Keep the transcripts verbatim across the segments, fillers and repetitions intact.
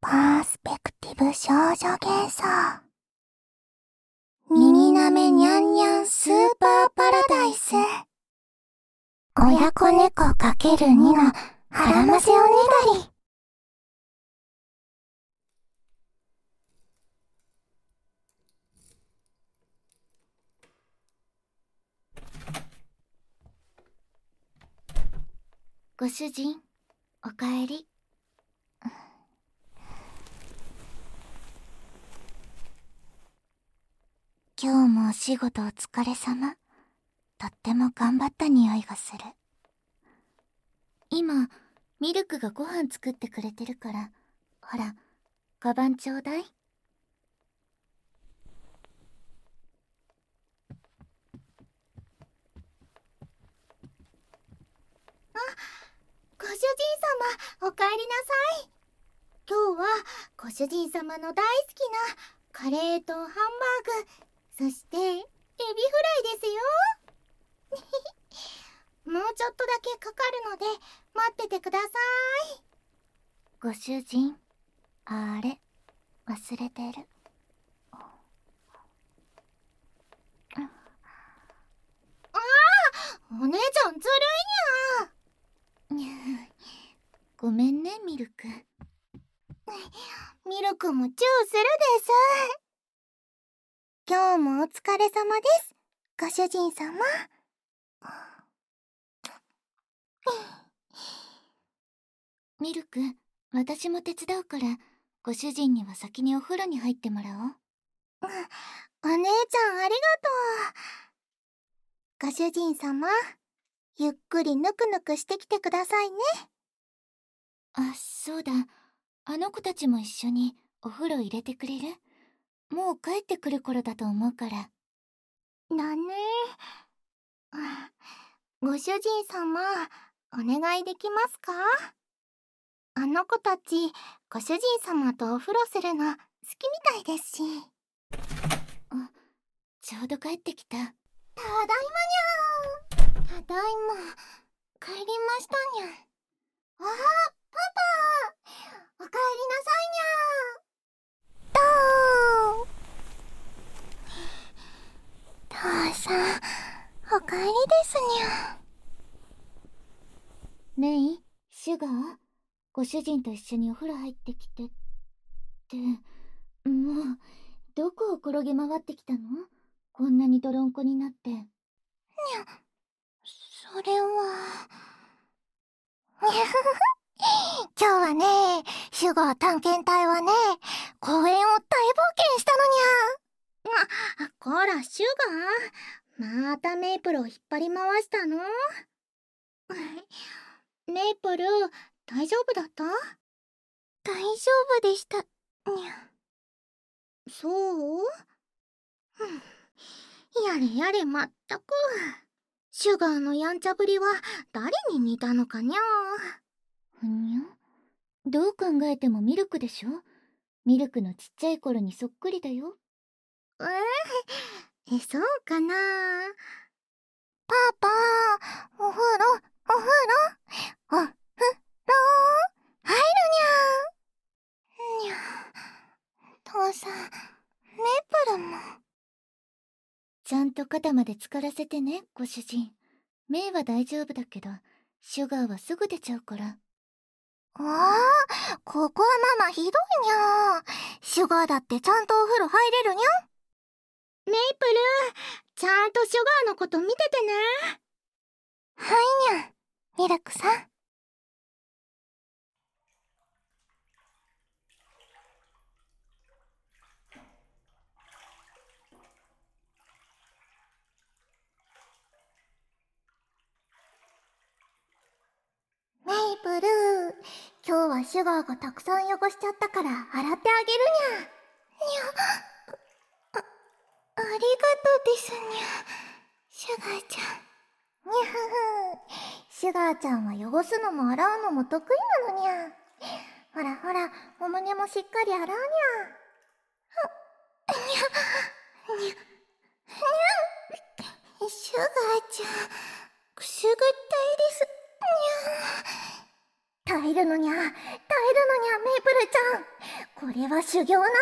パースペクティブ少女幻想。耳なめにゃんにゃんスーパーパラダイス。親子猫 ×に の腹ませおねだり。 ご主人、おかえり。 今日もお仕事お疲れ様。とっても頑張った匂いがする。 今、ミルクがご飯作ってくれてるから、ほら、カバンちょうだい。 あ、ご主人様、おかえりなさい。今日はご主人様の大好きなカレーとハンバーグ、そしてエビフライですよ。もうちょっとだけかかるので待っててください。 ご主人、あれ忘れてる。 ああ、お姉ちゃんずるいにゃ。 ごめんね、ミルク。 ミルクもチューするです。今日もお疲れ様です、ご主人様。 ミルク、私も手伝うから、ご主人には先にお風呂に入ってもらおう。 お姉ちゃんありがとう。ご主人様、ゆっくりぬくぬくしてきてくださいね。 あ、そうだ。あの子たちも一緒にお風呂入れてくれる？もう帰ってくる頃だと思うから。 だね。ご主人様、お願いできますか？あの子たち、ご主人様とお風呂するの好きみたいですし。 あ、ちょうど帰ってきた。 ただいまにゃー。ただいま。帰りましたにゃ。あー、パパ、お帰りなさいにゃ。 どう父さん、お帰りですにゃ。 メイ、シュガー、ご主人と一緒にお風呂入ってきてって、もう、どこを転げ回ってきたの？こんなに泥んこになって。にゃ、 それは。にゃふふふ。今日はね、シュガー探検隊はね、公園を大冒険したのにゃ。 あ、こら、シュガー。またメイプルを引っ張り回したの？メイプル、大丈夫だった？ 大丈夫でした、にゃ。 そう？やれやれまったく。シュガーのやんちゃぶりは誰に似たのかにゃ。 ふにゃ？どう考えてもミルクでしょ？ミルクのちっちゃい頃にそっくりだよ。 えー、え、そうかな。 パパ、お風呂、お風呂、お風呂、入るにゃ。にゃ。父さん、メープルも。 ちゃんと肩まで浸からせてね、ご主人。メイは大丈夫だけど、シュガーはすぐ出ちゃうから。 ああ、ここはママひどいにゃ。シュガーだってちゃんとお風呂入れるにゃ。 メイプル、ちゃんとシュガーのこと見ててね。 はいにゃ、ミルクさん。メイプル、今日はシュガーがたくさん汚しちゃったから洗ってあげるにゃ。にゃ。あ、ありがとうですにゃ。シュガーちゃん。にゃふふ。シュガーちゃんは汚すのも洗うのも得意なのにゃ。ほらほら、お胸もしっかり洗うにゃ。にゃ、にゃ、にゃ。シュガーちゃん、くすぐったいです。にゃ。 耐えるのにゃ、耐えるのにゃ、メイプルちゃん。これは修行なんだに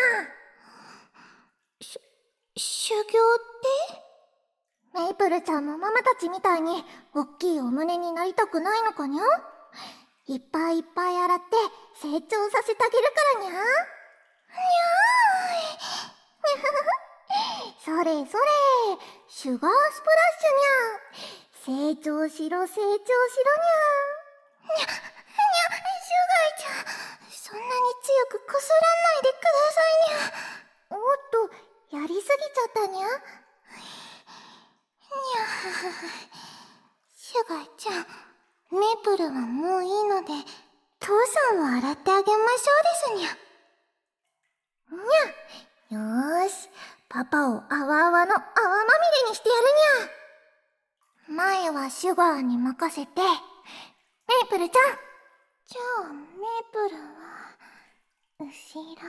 ゃ。し、修行ってメイプルちゃんもママたちみたいに、おっきいお胸になりたくないのかにゃ。いっぱいいっぱい洗って、成長させてあげるからにゃ。にゃーい。それそれ、シュガースプラッシュにゃ。成長しろ、成長しろにゃ。にゃ、にゃ、シュガーちゃん、そんなに強くこすらないでくださいにゃ。おっと、やりすぎちゃったにゃ。にゃ、シュガーちゃん、メープルはもういいので、父さんを洗ってあげましょうですにゃ。にゃ、よーし、パパをあわあわの泡まみれにしてやるにゃ。前はシュガーに任せて、メイプルちゃん。じゃあ、メイプルは、後ろ。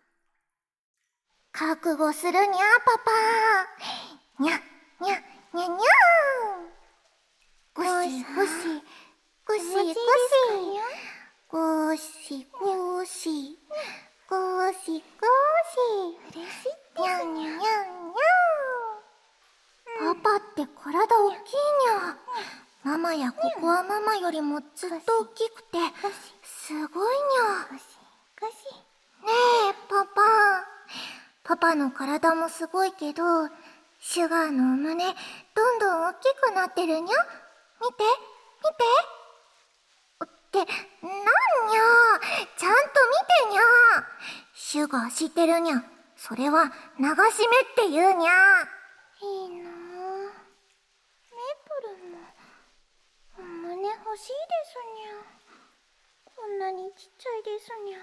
覚悟するにゃ、パパ。にゃ、にゃ、にゃにゃー。ゴシゴシ、ゴシゴシ、ゴシゴシ、ゴシゴシ。嬉しいですにゃんにゃんにゃん。パパって体大きいにゃ。ママやココアママよりもずっと大きくて、すごいにゃ。ねえ、パパ。パパの体もすごいけど、シュガーのお胸、どんどん大きくなってるにゃ。見て、見て。って、なんにゃ。ちゃんと見てにゃ。シュガー知ってるにゃ。それは流し目って言うにゃ。いいなぁ。メイプルも、お胸欲しいですにゃ。こんなにちっちゃいですにゃ。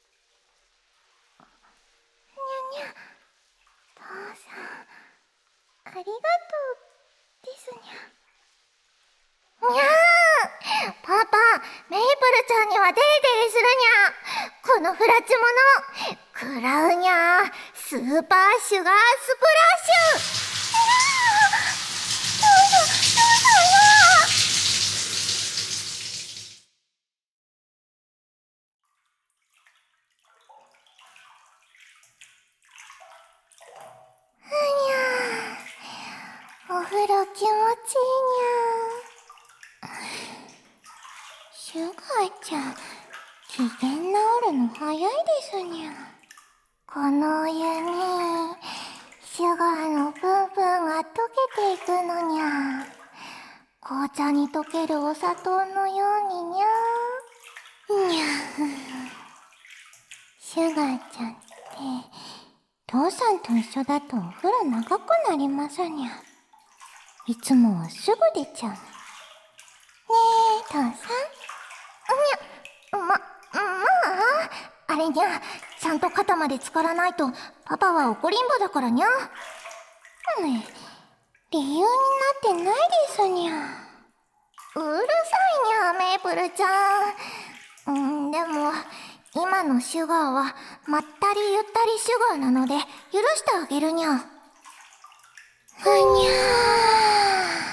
にゃにゃ。父さん、ありがとうですにゃ。にゃー。パパ、メイプルちゃんにはデレデレするにゃ。このフラチモノ、食らうにゃ。スーパーシュガースプラッシュ。どうぞ、どうぞにゃ。お風呂気持ちいいにゃ。シュガーちゃん、機嫌治るの早いですにゃ。このお湯にシュガーのブンブンが溶けていくのにゃ。紅茶に溶けるお砂糖のようににゃ。にゃ。シュガーちゃんって父さんと一緒だとお風呂長くなりますにゃ。いつもはすぐ出ちゃう。ねえ、父さん。にゃ、ま、まあ、あれにゃ、ちゃんと肩まで浸からないと、パパは怒りんぼだからにゃ。うん、理由になってないですにゃ。うるさいにゃ、メープルちゃん。うん、でも、今のシュガーは、まったりゆったりシュガーなので、許してあげるにゃ。ふにゃー。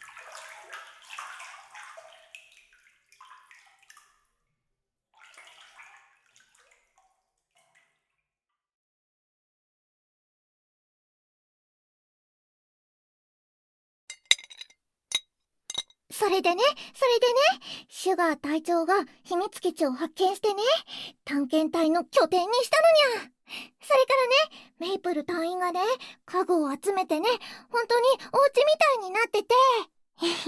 それでね、それでね、シュガー隊長が秘密基地を発見してね、探検隊の拠点にしたのにゃ。それからね、メイプル隊員がね、家具を集めてね、本当にお家みたいになってて。メイ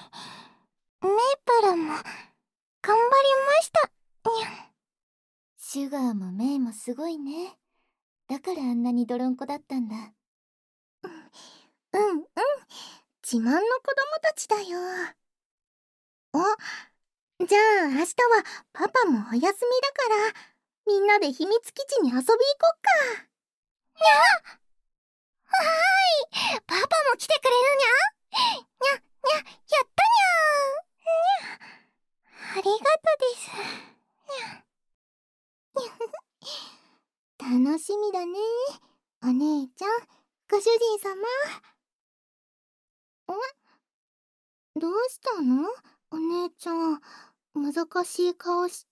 プルも、頑張りました、にゃ。 シュガーもメイもすごいね。だからあんなに泥んこだったんだ。 うん、うん。自慢の子供たちだよ。お、じゃあ明日はパパもお休みだから、みんなで秘密基地に遊び行こっか。 にゃ。はーい。パパも来てくれるにゃ。にゃ、にゃ、やったにゃ。にゃ。ありがとです。にゃ。 楽しみだね。お姉ちゃん、ご主人様。ん？どうしたの？お姉ちゃん。 難しい顔して。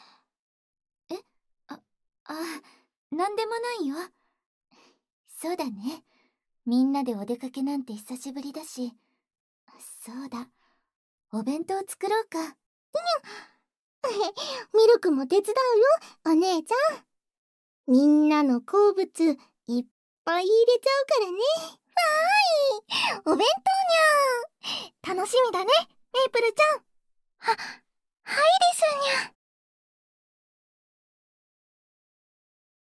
あ、なんでもないよ。そうだね。みんなでお出かけなんて久しぶりだし。そうだ。お弁当作ろうか。 ミルクも手伝うよ、お姉ちゃん。みんなの好物いっぱい入れちゃうからね。 わーい、お弁当にゃー。楽しみだね、メイプルちゃん。は、はいですにゃ。